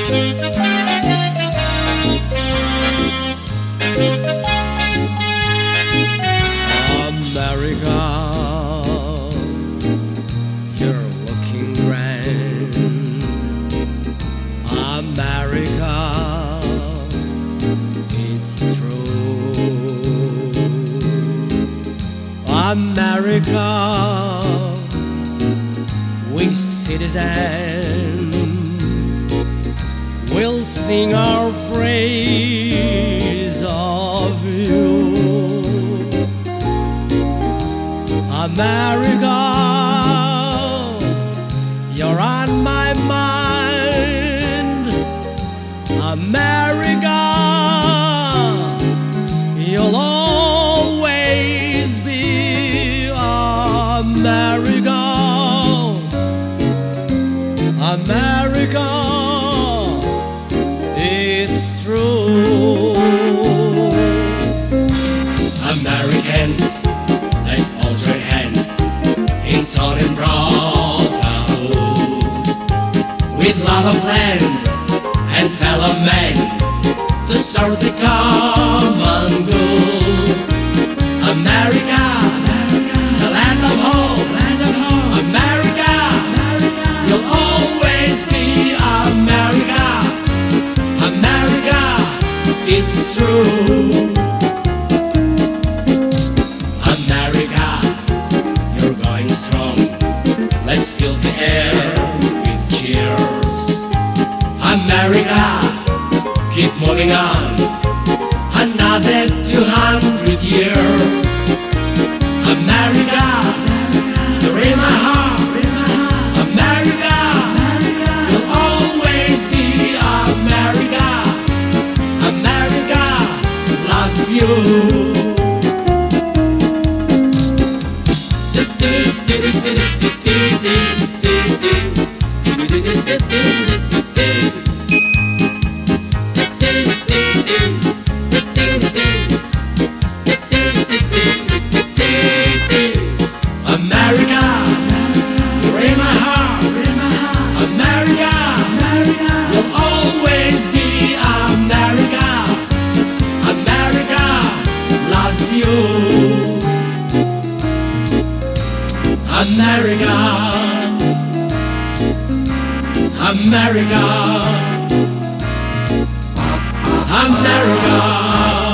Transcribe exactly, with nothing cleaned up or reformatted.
America, you're looking grand. America, it's true. America, we citizens will sing our praise of you. America, you're on my mind. America, you'll always be America. America, it's true. Americans, let's all join hands in solemn brotherhood, with love of land and fellow men, to serve the common good. America, the land of hope. America, you'll always be America. America, it's true. America, you're going strong. Let's fill the air with cheers. America, keep moving on. Another two hundred years. America, you're in my heart. America, you'll always be America. America, love you. America, you're in my heart. America, you'll always be America. America, love you. America, America, America.